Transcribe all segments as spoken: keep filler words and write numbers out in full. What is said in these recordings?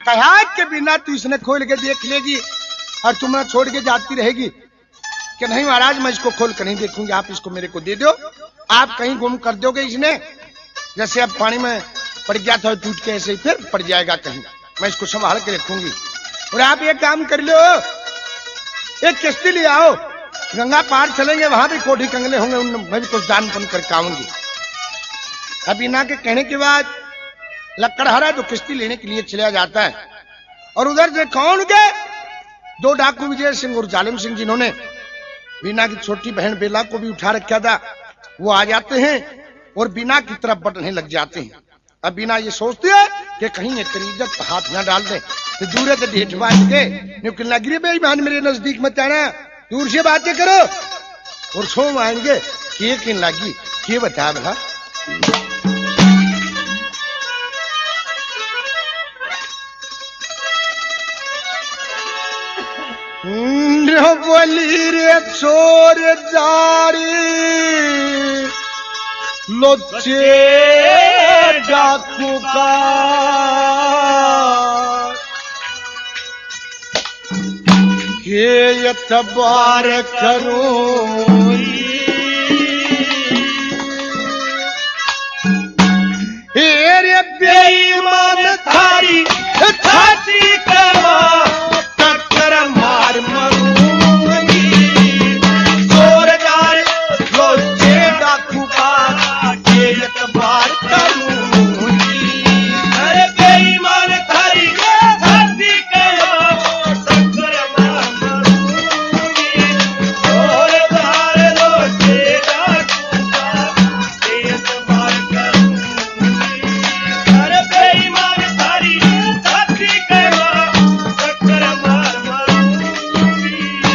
कहा के बिना तू इसने खोल के देख लेगी और तुम छोड़ के जाती रहेगी कि नहीं महाराज मैं इसको खोल कर नहीं देखूंगी, आप इसको मेरे को दे दो। आप कहीं गुम कर दोगे इसने, जैसे अब पानी में पड़ गया था टूट के, ऐसे ही फिर पड़ जाएगा कहीं, मैं इसको संभाल के रखूंगी। और आप एक काम कर लो, एक किश्ती ले आओ, गंगा पार चलेंगे, वहां भी कोठी कंगले होंगे, उनमें मैं भी कुछ दान पुण्य करके आऊंगी। अब इना के कहने के बाद लकड़हारा जो किश्ती लेने के लिए चला जाता है और उधर से कौन गए, दो डाकू विजय सिंह और जालिम सिंह जिन्होंने बीना की छोटी बहन बेला को भी उठा रखा था, वो आ जाते हैं और बीना की तरफ बढ़ने लग जाते हैं। अब बीना ये सोचती है कि कहीं ये तेरी इज्जत पर हाथ ना डाल दे, तो दूर से ढेठ बांध के निकलना गिरे बेईमान मेरे नजदीक मत आना, दूर से बातें करो और सो आएंगे कि किन लगी के बता भला। बोली रे चोर जारी लोचे डाकू का के एतबार करूं रे बेईमान थारी छाती कमा टक्कर मार मरूंगी, जोरदार लोचे डाकू का के एतबार करूंगी। अरे बेईमान थारी छाती कमा टक्कर मार मरूंगी, जोरदार लोचे डाकू का के एतबार करूंगी। अरे बेईमान थारी छाती कमा टक्कर मार मरूंगी।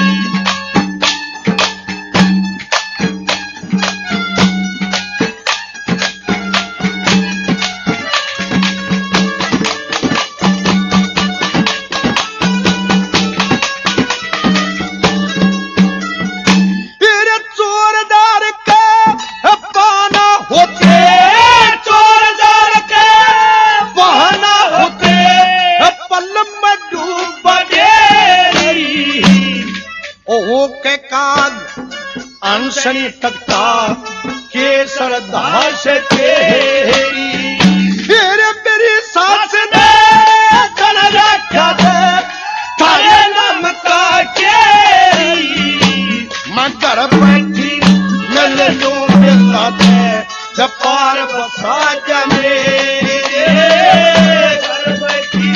तेरे चोरदार के पाना होते, चोरदार के बहाना होते, पल में डूब बडेरी ओ के काग अनसनी तकता केसर दास तेरी। तेरे मेरी सास ने कन रखा दे थारे नाम का केरी, मैं घर बैठी मिल लूं मिलता दे जब पार बसा जा मेरे, घर बैठी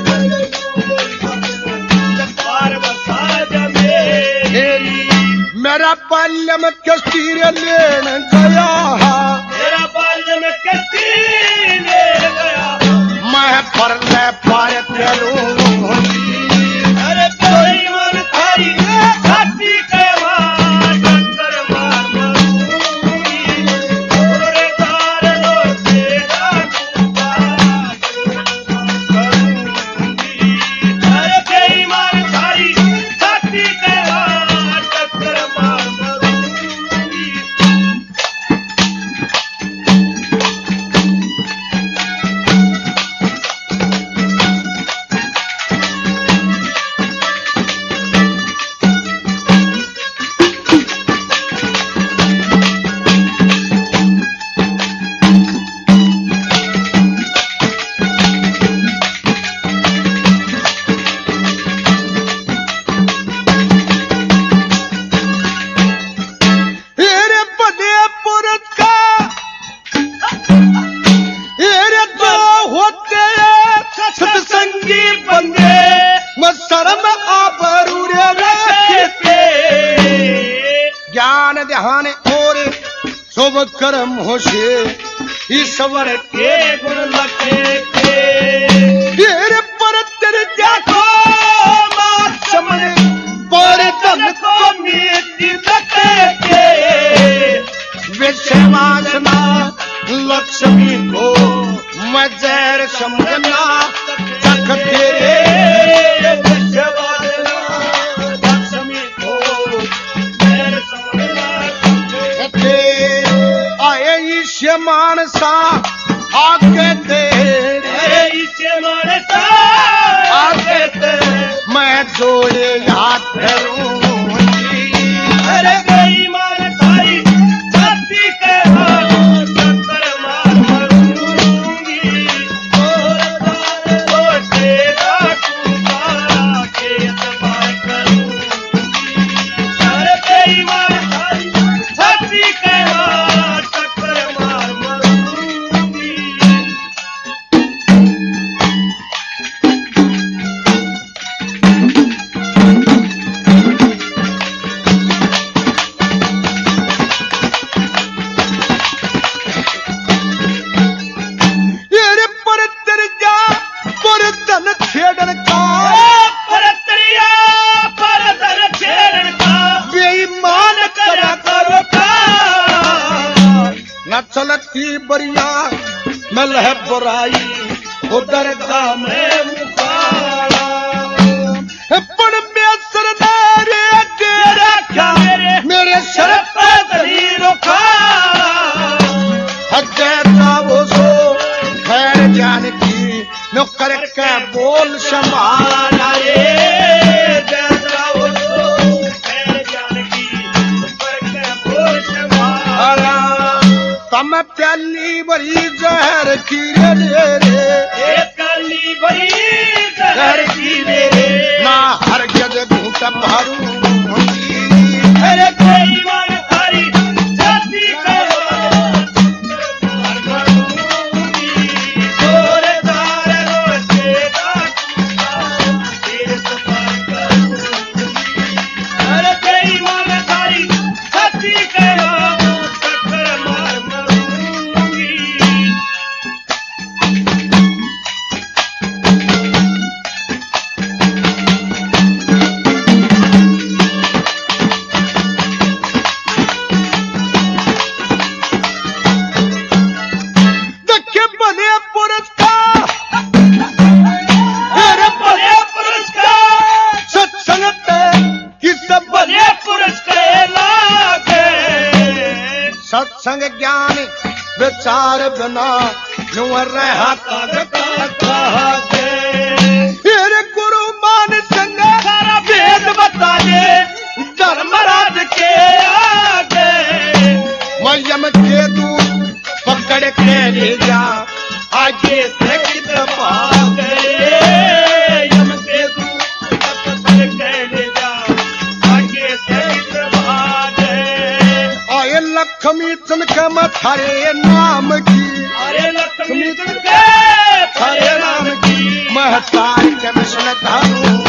जब पार बसा जा मेरी। मेरा बाल्य में किश्ती लेन गया, मेरा बाल्य में किश्ती लेन गया, मैं पर ले पार करूंगी। अरे बेईमान थारी छाती कमा टक्कर मार मरूंगी, जोरदार लोचे डाकू का करूंगी। अरे बेईमान थारी छाती कमा टक्कर मार मरूंगी। तेरे बदे पुरत का तेरे दो होते सत्संगी बंदे, मैं शर्म आबरू रे रखते, ज्ञान ध्यान और शुभ कर्म होशे ईश्वर के गुण लगे तेरे पर तेरे जाको मात समझ पर धन को नीति लगे विश्वासना लक्ष्मी को मजर समझना चख तेरे, विश्वासना लक्ष्मी को मजर समझना आए ईश्य मानसा आगे तेरे, ईश्य मानसा बुराई वो दरगाह में मुकाला पण बेसर नारे तेरा क्या मेरे सर पे दलील खाला जैसा वो सो खैर जान की नौकर के बोल संभाला रे जैसा वो सो खैर जान की नौकर के बोल संभाला तम प्याली बड़ी जहर की रे रे एक प्याली बड़ी जहर की रे ना हर गज घूट भरू अरे कोई मन थारी जाति करो जोरदार रोसे अरे कोई मन थारी जाति करो चक्कर मार मरूंगी सत्संग ज्ञान विचार बिना नुअर रहा फिर गुरु मान संग सारा वेद बता दे धर्मराज के आगे मयम के दूध पकड़ के ले जा आगे से कितना गए यम के दूध पकड़ के ले जा आगे से लक्ष्मी चमके मथारे नाम की अरे लक्ष्मी चमके थारे नाम की महतार के विष्णु